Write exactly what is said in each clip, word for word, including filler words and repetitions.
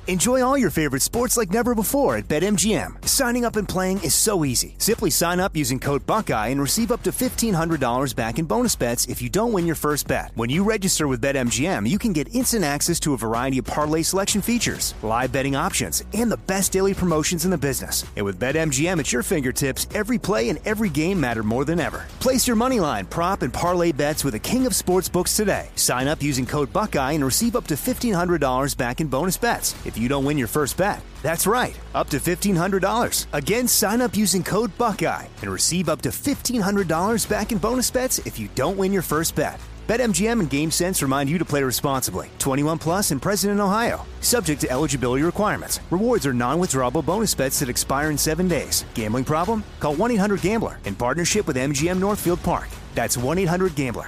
Enjoy all your favorite sports like never before at BetMGM. Signing up and playing is so easy. Simply sign up using code Buckeye and receive up to fifteen hundred dollars back in bonus bets if you don't win your first bet. When you register with BetMGM, you can get instant access to a variety of parlay selection features, live betting options, and the best daily promotions in the business. And with BetMGM at your fingertips, every play and every game matter more than ever. Place your moneyline, prop, and parlay bets with the king of sportsbooks today. Sign up using code Buckeye and receive up to fifteen hundred dollars back in bonus bets if you don't win your first bet. That's right, up to fifteen hundred dollars. Again, sign up using code Buckeye and receive up to fifteen hundred dollars back in bonus bets if you don't win your first bet. BetMGM and GameSense remind you to play responsibly. twenty-one plus and present in Ohio. Subject to eligibility requirements. Rewards are non-withdrawable bonus bets that expire in seven days. Gambling problem? Call one eight hundred gambler in partnership with M G M Northfield Park. That's one eight hundred gambler.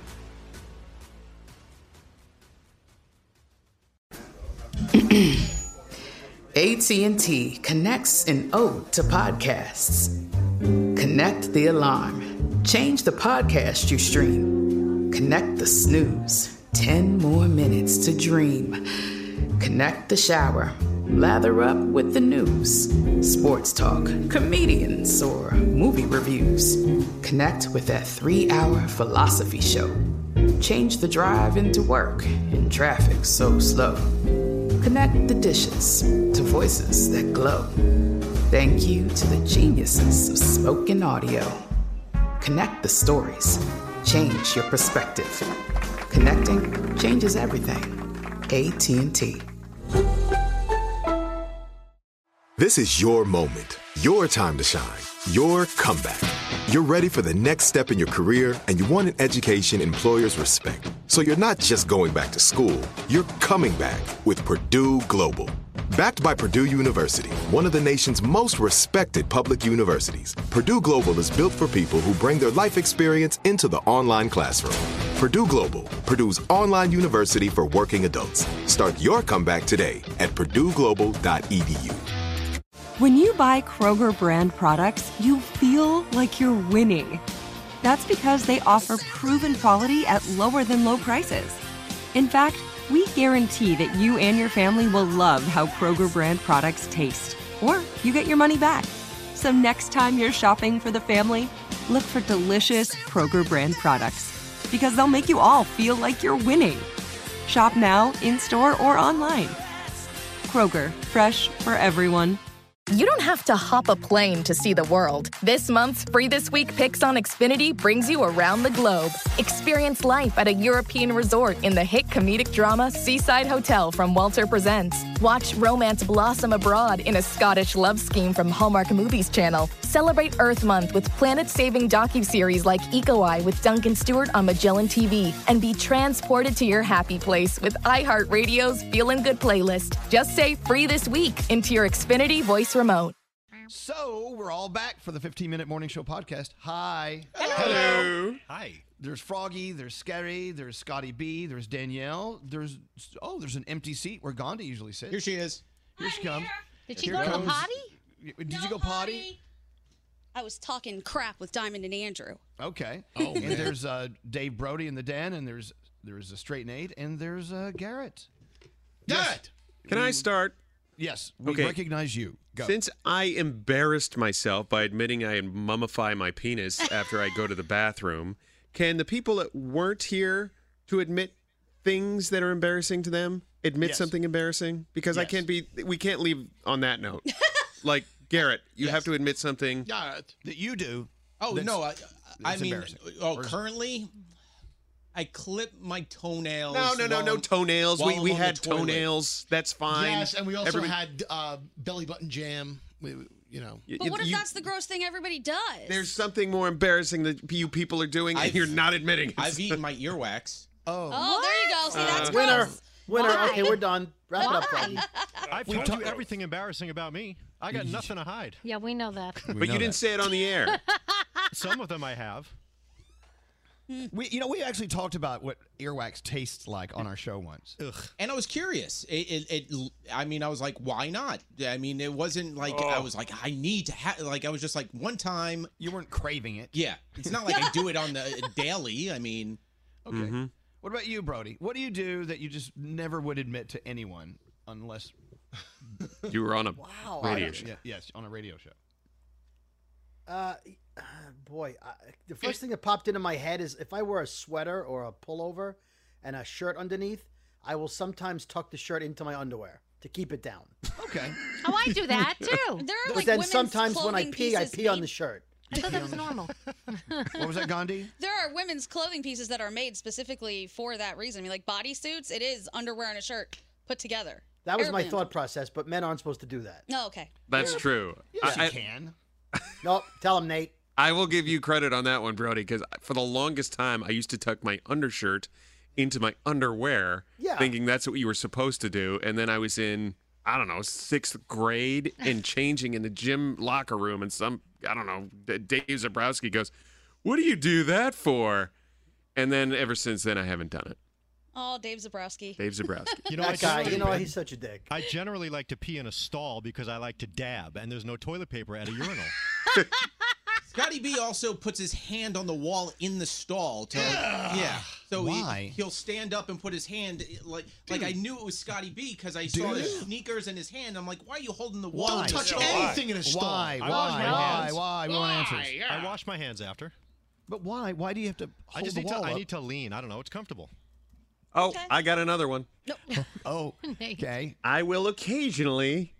A T and T connects an ode to podcasts. Connect the alarm. Change the podcast you stream. Connect the snooze. Ten more minutes to dream. Connect the shower. Lather up with the news. Sports talk, comedians, or movie reviews. Connect with that three-hour philosophy show. Change the drive into work in traffic so slow. Connect the dishes to voices that glow. Thank you to the geniuses of spoken audio. Connect the stories. Change your perspective. Connecting changes everything. A T and T. This is your moment, your time to shine, your comeback. You're ready for the next step in your career, and you want an education employers respect. So you're not just going back to school, you're coming back with Purdue Global. Backed by Purdue University, one of the nation's most respected public universities, Purdue Global is built for people who bring their life experience into the online classroom. Purdue Global, Purdue's online university for working adults. Start your comeback today at purdue global dot e d u. When you buy Kroger brand products, you feel like you're winning. That's because they offer proven quality at lower than low prices. In fact, we guarantee that you and your family will love how Kroger brand products taste, or you get your money back. So next time you're shopping for the family, look for delicious Kroger brand products, because they'll make you all feel like you're winning. Shop now, in-store, or online. Kroger, fresh for everyone. You don't have to hop a plane to see the world. This month's Free This Week Picks on Xfinity brings you around the globe. Experience life at a European resort in the hit comedic drama Seaside Hotel from Walter Presents. Watch romance blossom abroad in a Scottish love scheme from Hallmark Movies Channel. Celebrate Earth Month with planet-saving docuseries like Eco Eye with Duncan Stewart on Magellan T V. And be transported to your happy place with iHeartRadio's Feelin' Good playlist. Just say Free This Week into your Xfinity voice remote. So, we're all back for the fifteen-minute Morning Show podcast. Hi. Hello. Hello. Hi. There's Froggy, there's Scary, there's Scotty B, there's Danielle, there's, oh, there's an empty seat where Gandhi usually sits. Here she is. Here Hi, she comes. here. Did she Here go to the comes- potty? Did No you go potty? I was talking crap with Diamond and Andrew. Okay. Oh, and man. there's uh, Dave Brody in the den, and there's there's a straight Nate, and there's uh, Garrett. Garrett. Can I start? Yes, we Okay. recognize you. Go. Since I embarrassed myself by admitting I mummify my penis after I go to the bathroom, can the people that weren't here to admit things that are embarrassing to them admit Yes. something embarrassing? Because I Yes. can't be. We can't leave on that note. Like Garrett, you Yes. have to admit something. Garrett. that you do. Oh that's- no! I, I that's mean, embarrassing. oh, Or is- currently, I clip my toenails. No, no, no, no while- toenails. while We I'm we on the had toilet. toenails. That's fine. Yes, and we also Everybody- had uh, belly button jam. We, we- you know. y- But y- what if you- that's the gross thing everybody does? There's something more embarrassing that you people are doing, and I've- you're not admitting it. I've eaten my earwax. Oh. Oh, there you go. See, that's Uh, gross. Winner. Winner. Why? Okay, we're done. Wrap it up, Froggy. I've told you everything embarrassing about me. I got nothing to hide. Yeah, we know that. But you didn't say it on the air. Some of them I have. We, you know, we actually talked about what earwax tastes like on our show once. Ugh. And I was curious. It, it, it, I mean, I was like, why not? I mean, it wasn't like Oh. I was like, I need to have. Like, I was just like, one time. You weren't craving it. Yeah, it's not like I do it on the daily. I mean, Okay. Mm-hmm. What about you, Brody? What do you do that you just never would admit to anyone unless You were on a Wow. radio Yeah, show. yeah, yes, on a radio show. Uh, boy, I, the first thing that popped into my head is if I wear a sweater or a pullover and a shirt underneath, I will sometimes tuck the shirt into my underwear to keep it down. Okay. Oh, I do that too. There are But like then women's sometimes when I clothing pee, I pieces pee on made- the shirt. I thought that was normal. What was that, Gandhi? There are women's clothing pieces that are made specifically for that reason. I mean, like bodysuits, it is underwear and a shirt put together. That was my Hairband. thought process, but men aren't supposed to do that. No, okay. That's true. Yes, I, you I- can. Nope. Tell him, Nate. I will give you credit on that one, Brody, because for the longest time, I used to tuck my undershirt into my underwear, Yeah. thinking that's what you were supposed to do. And then I was in, I don't know, sixth grade and changing in the gym locker room, and some, I don't know, D- Dave Zabrowski goes, "What do you do that for?" And then ever since then, I haven't done it. Oh, Dave Zabrowski. Dave Zabrowski. You know, I That guy, generally- you know, he's such a dick. I generally like to pee in a stall because I like to dab, and there's no toilet paper at a urinal. Scotty B also puts his hand on the wall in the stall. To, yeah. So Why? He, he'll stand up and put his hand like like I knew it was Scotty B because I saw Dude. his sneakers in his hand. I'm like, why are you holding the wall? Why? Don't touch So- anything in a stall. Why? I Why? wash my Why? hands. Why? We want answers. I wash my hands after. But why? Why do you have to I hold just the need to. wall I up? need to lean. I don't know. It's comfortable. Oh, Okay. I got another one. Oh, Nate. okay. I will occasionally,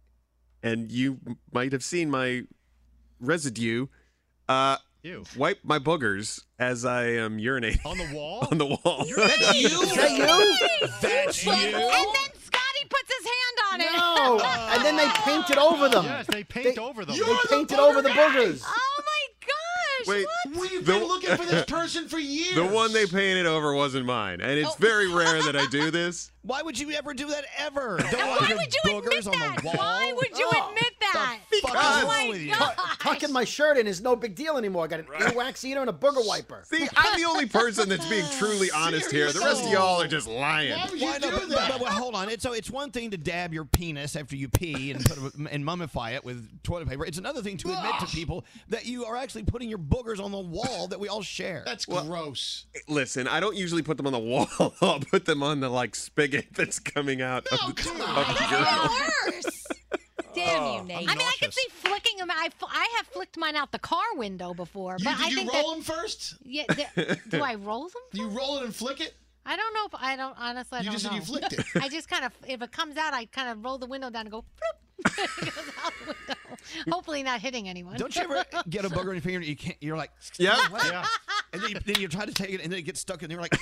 and you might have seen my residue, uh, Ew. wipe my boogers as I am urinating On the wall? on the wall. That's you. Is that you? That's you. And then Scotty puts his hand on it. No. And then they painted over them. Yes, they paint They- over them. They painted over the boogers. Oh my gosh! Wait, We've The- been looking for this person for years. the one they painted over wasn't mine, and it's Oh. very rare that I do this. Why would you ever do that ever? Don't And want why your would you boogers admit on that? the wall. Why would you Oh, admit that? fuck is oh wrong my with you? god! Tucking my shirt in is no big deal anymore. I got an earwax eater and a booger wiper. See, I'm the only person that's being truly honest here. The rest of y'all are just lying. Why would you Why do no, but, that? but, but hold on. It's so it's one thing to dab your penis after you pee and put it, and mummify it with toilet paper. It's another thing to admit to people that you are actually putting your boogers on the wall that we all share. That's gross. Listen, I don't usually put them on the wall. I'll put them on the like spigot that's coming out of the, come of on. the urinal. Worse. Damn you, Nate. I mean, I could see flicking them. I, I have flicked mine out the car window before, You, but did I you think roll that, them first? Yeah, th- do I roll them? You roll it and flick it? I don't know if I don't honestly. I You don't just know. said you flicked it. I just kind of, if it comes out, I kind of roll the window down and go. Floop. It goes out the window. Hopefully, not hitting anyone. Don't you ever get a booger in your finger and you can't? You're like, Yeah. Yeah. and then you, then you try to take it and then it gets stuck and you're like,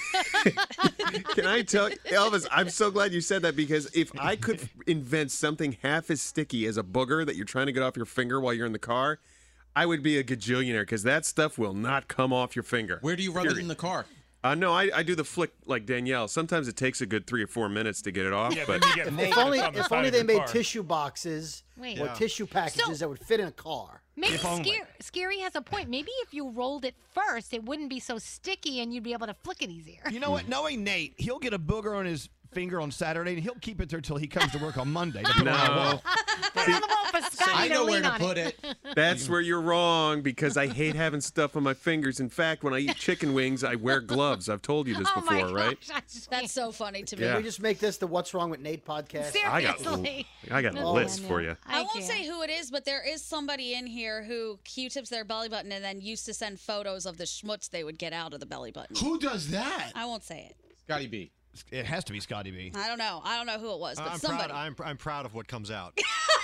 Can I tell Elvis? I'm so glad you said that because if I could invent something half as sticky as a booger that you're trying to get off your finger while you're in the car, I would be a gajillionaire because that stuff will not come off your finger. Where do you rub it in the car? Uh, no, I, I do the flick like Danielle. Sometimes it takes a good three or four minutes to get it off, Yeah, but but you get If full only, on the if side only of they your made car. tissue boxes Wait. or Yeah. tissue packages So- that would fit in a car. Maybe If only. Scary, Scary has a point. Maybe if you rolled it first, it wouldn't be so sticky and you'd be able to flick it easier. you know what? Knowing Nate, he'll get a booger on his finger on Saturday and he'll keep it there till he comes to work on Monday. to put it on the no. wall. Put it on the wall for Scotty I to know where lean to on put it. it. That's where you're wrong because I hate having stuff on my fingers. In fact, when I eat chicken wings, I wear gloves. I've told you this Oh my before, right? gosh, I just That's can't. so funny to me. Yeah. Can we just make this the What's Wrong with Nate podcast? I got, Seriously. I got a No, list no, for no. you. I, won't can't. say who it is, but there is somebody in here who Q-tips their belly button and then used to send photos of the schmutz they would get out of the belly button. Who does that? I won't say it. Scotty B. It has to be Scotty B. I don't know. I don't know who it was, but I'm somebody. proud. I'm, I'm proud of what comes out.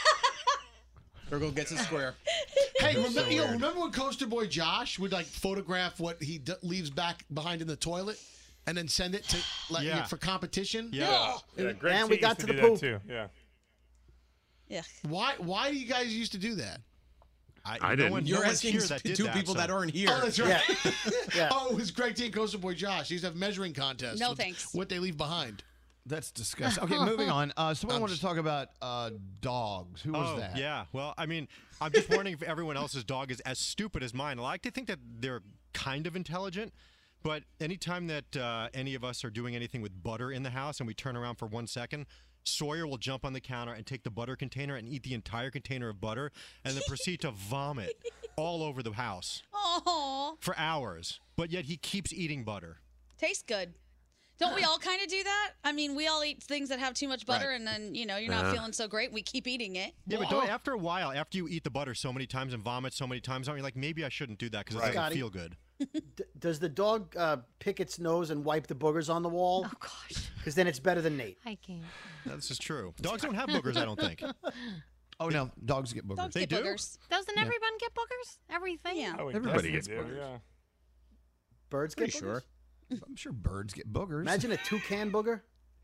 Virgo gets a square. Hey, remember, you know, remember when Coaster Boy Josh would like photograph what he d- leaves back behind in the toilet, and then send it to like Yeah. for competition? Yeah. Yeah, Greg And T we used got to to do the that poop. too. Yeah. Yeah. Why? Why do you guys used to do that? I, I no didn't. one, You're no one's asking here that did two that, people so. that aren't here. Oh, that's right. Yeah. Oh, it was Greg T and Coaster Boy Josh. They used to have measuring contests. No with thanks. What they leave behind. That's disgusting. Okay, moving on. Uh, someone wanted to talk about uh, dogs. Who was Oh, that? yeah. Well, I mean, I'm just wondering if everyone else's dog is as stupid as mine. I like to think that they're kind of intelligent, but anytime that uh, any of us are doing anything with butter in the house and we turn around for one second, Sawyer will jump on the counter and take the butter container and eat the entire container of butter and then proceed to vomit all over the house Oh, for hours. But yet he keeps eating butter. tastes good. Don't we all kind of do that? I mean, we all eat things that have too much butter, Right. and then you know you're not Uh-huh. feeling so great. We keep eating it. Yeah, but don't, after a while, after you eat the butter so many times and vomit so many times, you're like, maybe I shouldn't do that because it doesn't Scotty. feel good. D- does the dog uh, pick its nose and wipe the boogers on the wall? Oh gosh. Because then it's better than Nate. I can't. This is true. Dogs don't have boogers, I don't think. Oh no, dogs get boogers. Dogs They get do? boogers. Doesn't Yeah. everyone get boogers? Everything? Yeah. I would Everybody guess gets they do, boogers. yeah. Birds Pretty get boogers? sure. I'm sure birds get boogers. Imagine a toucan booger.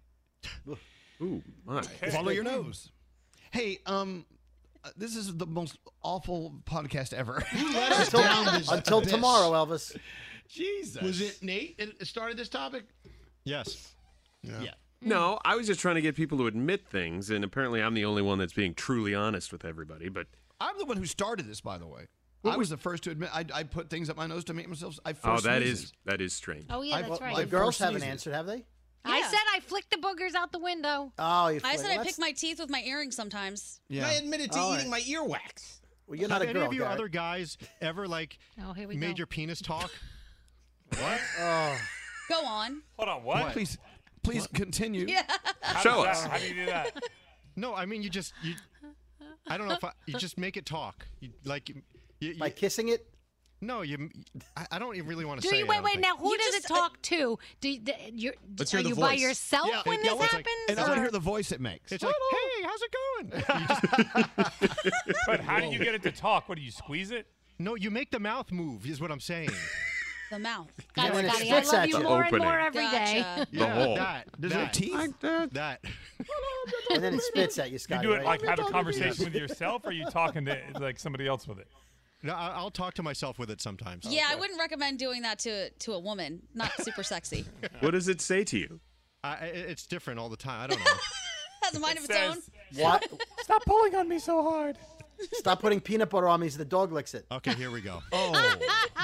Ooh, my. Follow your nose. Hey, um, uh, this is the most awful podcast ever. Who let us Until, down this until abyss? tomorrow, Elvis. Jesus. Was it Nate that started this topic? Yes. Yeah. No, I was just trying to get people to admit things, and apparently I'm the only one that's being truly honest with everybody. But I'm the one who started this, by the way. I was the first to admit I, I put things up my nose to make myself. I oh, forced that sneezes. is that is strange. Oh, yeah, I- that's right. The girls first haven't sneezes. answered, have they? I Yeah. said I flicked the boogers out the window. Oh, you. I flick- said well, I pick that's- my teeth with my earrings sometimes. Yeah. I admitted to All eating right. my earwax. Well, you're not a Have girl, any of you Garrett. other guys ever, like, Oh, here we made go. your penis talk? What? Oh, Go on. Hold on, what? Please, please continue. Yeah. How Show does us. that- How do you do that? No, I mean, you just, you, I don't know if I, you just make it talk. You, like, you, you, by kissing it. no, you, I, I don't even really want to Do say you it, I wait? don't Wait think. now. Who You does just, it uh, talk to? Do you, the, you're, Let's are hear the you by voice. yourself Yeah, when yeah, this let's- happens? And I want to or- hear the voice it makes. It's like, hey, how's it going? You just- But how do you get it to talk? What do you squeeze it? no, you make the mouth move, is what I'm saying. The mouth. Yeah, God, when it Scotty, I spits love at you you. more and Opening. more every day. Gotcha. The Yeah, hole. that. Does it that, have teeth? Like that. That. And then it spits at you, You Scotty. do it right? like have a conversation with yourself, or are you talking to like somebody else with it? No, I- I'll talk to myself with it sometimes. Yeah, I wouldn't recommend doing that to to a woman. Not super sexy. What does it say to you? I, I- it's different all the time. I don't know. Has a mind of its says- own. What? Stop pulling on me so hard. Stop putting peanut butter on me so the dog licks it. Okay, here we go. Oh,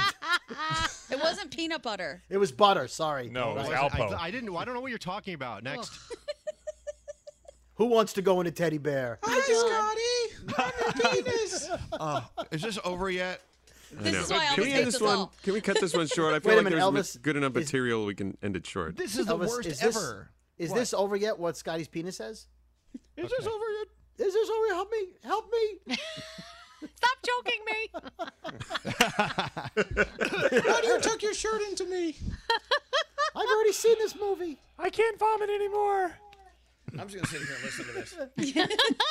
It wasn't peanut butter. It was butter. Sorry. No, it was Right. Alpo. I, I didn't. I don't know what you're talking about. Next. Who wants to go in a teddy bear? Hi, Scotty. I'm your penis. oh, is this over yet? I This know. is why I Can always we take end this this one? all. Can we cut this one short? I feel Wait a like minute, there's Elvis, ma- good enough is- material. We can end it short. This is the Elvis, worst is this, ever. Is What? this over yet? What Scotty's penis says? Is this over yet? Is this over? Help me! Help me! Stop joking me. Why do you tuck your shirt into me? I've already seen this movie. I can't vomit anymore. I'm just gonna sit here and listen to this.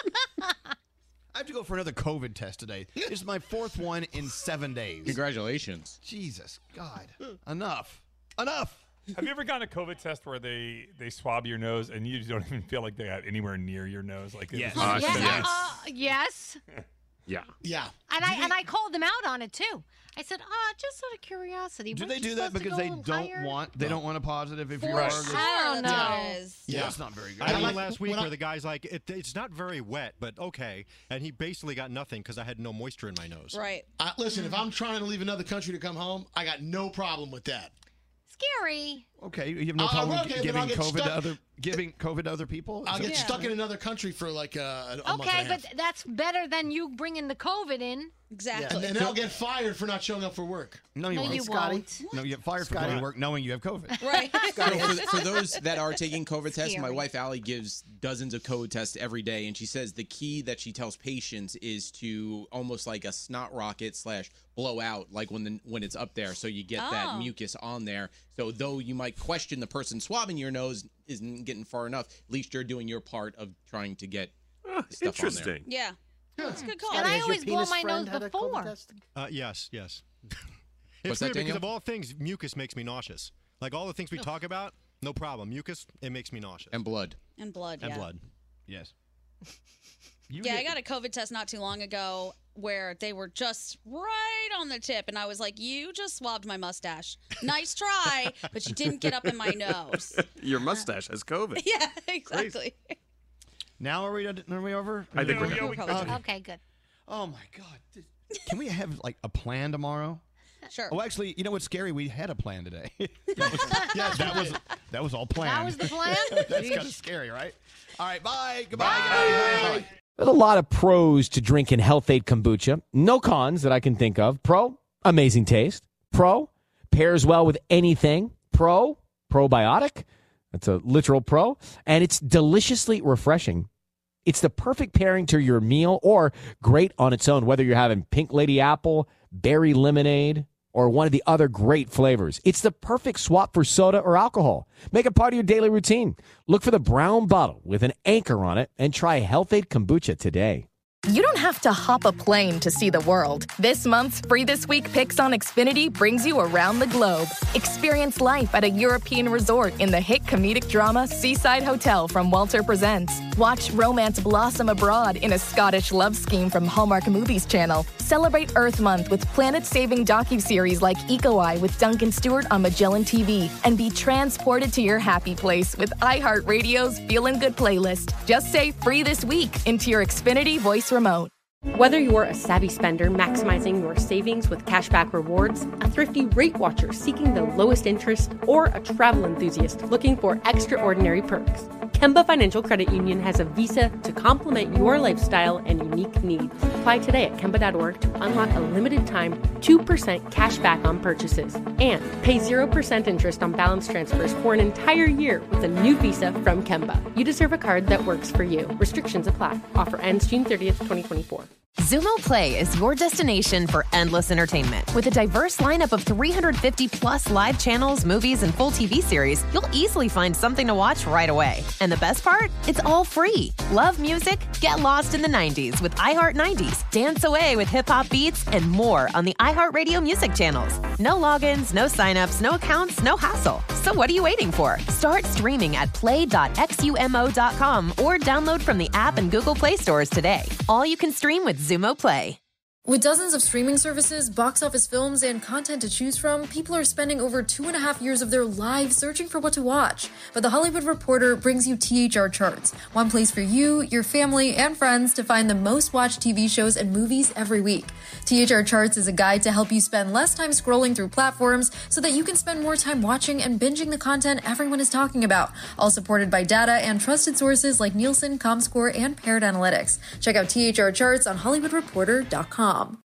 I have to go for another COVID test today. This is my fourth one in seven days. Congratulations. Jesus, God, enough, enough. Have you ever gotten a COVID test where they they swab your nose and you don't even feel like they got anywhere near your nose? Like it Yes. was- Uh, Yeah, yes. uh, yes. Yeah. Yeah. And I and I called them out on it too. I said, "Ah, just out of curiosity." Do weren't they you do that supposed to because go they a little don't higher?" want they don't want a positive if For you sure, are? I don't that's know. what it is. Yeah, Yeah. that's not very good. I had I one like- last week when I- where the guy's like, it, it's not very wet, but okay. And he basically got nothing because I had no moisture in my nose. Right. Uh, listen, if I'm trying to leave another country to come home, I got no problem with that. Scary. Okay, you have no Uh, problem okay, but giving I'll get COVID to stuck- other giving COVID to other people. I'll Is get that- stuck in another country for like uh, a, a month Okay, and a half. but that's better than you bringing the COVID in. Exactly. and then I'll get fired for not showing up for work. No, you No, won't. you Scotty. won't. No, you get fired for Scotty. going to work knowing you have COVID. Right. So for, for those that are taking COVID tests, my Scary. wife Allie gives dozens of COVID tests every day, and she says the key that she tells patients is to almost like a snot rocket slash blow out, like when the when it's up there, so you get that Oh. mucus on there. So though you might question the person swabbing your nose isn't getting far enough, at least you're doing your part of trying to get Oh, stuff on there. interesting. Yeah. That's a good call. And I Has your always blow penis my friend nose had a COVID before. test? Uh, yes, yes. What's It's that, weird because Danielle? of all things, mucus makes me nauseous. Like all the things we talk about, no problem. Mucus, it makes me nauseous. And blood. And blood. And yeah. blood. Yes. You Yeah, I get- got a COVID test not too long ago where they were just right on the tip, and I was like, "You just swabbed my mustache. Nice try, but you didn't get up in my nose." Your mustache has COVID. Yeah, exactly. Now are we are we over? I think Yeah, we're yeah, done. we could. Okay. Okay, good. Oh my God! Can we have like a plan tomorrow? Sure. Oh, actually, you know what's scary? We had a plan today. that was, yes, that was that was all planned. That was the plan? That's Jeez. kind of scary, right? All right, bye. Goodbye. Good night. Bye. Bye. There's a lot of pros to drinking Health-Ade kombucha. No cons that I can think of. Pro, amazing taste. Pro, pairs well with anything. Pro, probiotic. That's a literal pro. And it's deliciously refreshing. It's the perfect pairing to your meal or great on its own, whether you're having Pink Lady Apple, berry lemonade, or one of the other great flavors. It's the perfect swap for soda or alcohol. Make it part of your daily routine. Look for the brown bottle with an anchor on it and try Health-Ade Kombucha today. You don't have to hop a plane to see the world. This month's Free This Week Picks on Xfinity brings you around the globe. Experience life at a European resort in the hit comedic drama Seaside Hotel from Walter Presents. Watch romance blossom abroad in a Scottish love scheme from Hallmark Movies Channel. Celebrate Earth Month with planet-saving docuseries like Eco Eye with Duncan Stewart on Magellan T V. And be transported to your happy place with iHeartRadio's Feelin' Good playlist. Just say Free This Week into your Xfinity voice remote. Whether you're a savvy spender maximizing your savings with cashback rewards, a thrifty rate watcher seeking the lowest interest, or a travel enthusiast looking for extraordinary perks, Kemba Financial Credit Union has a visa to complement your lifestyle and unique needs. Apply today at Kemba dot org to unlock a limited time two percent cash back on purchases and pay zero percent interest on balance transfers for an entire year with a new visa from Kemba. You deserve a card that works for you. Restrictions apply. Offer ends June thirtieth, twenty twenty-four. Xumo Play is your destination for endless entertainment. With a diverse lineup of three hundred fifty plus live channels, movies, and full T V series, you'll easily find something to watch right away. And the best part? It's all free. Love music? Get lost in the nineties with iHeart nineties. Dance away with hip-hop beats and more on the iHeartRadio music channels. No logins, no signups, no accounts, no hassle. So what are you waiting for? Start streaming at play dot xumo dot com or download from the app and Google Play stores today. All you can stream with Xumo Play. With dozens of streaming services, box office films, and content to choose from, people are spending over two and a half years of their lives searching for what to watch. But The Hollywood Reporter brings you T H R Charts, one place for you, your family, and friends to find the most watched T V shows and movies every week. T H R Charts is a guide to help you spend less time scrolling through platforms so that you can spend more time watching and binging the content everyone is talking about, all supported by data and trusted sources like Nielsen, Comscore, and Parrot Analytics. Check out T H R Charts on Hollywood Reporter dot com.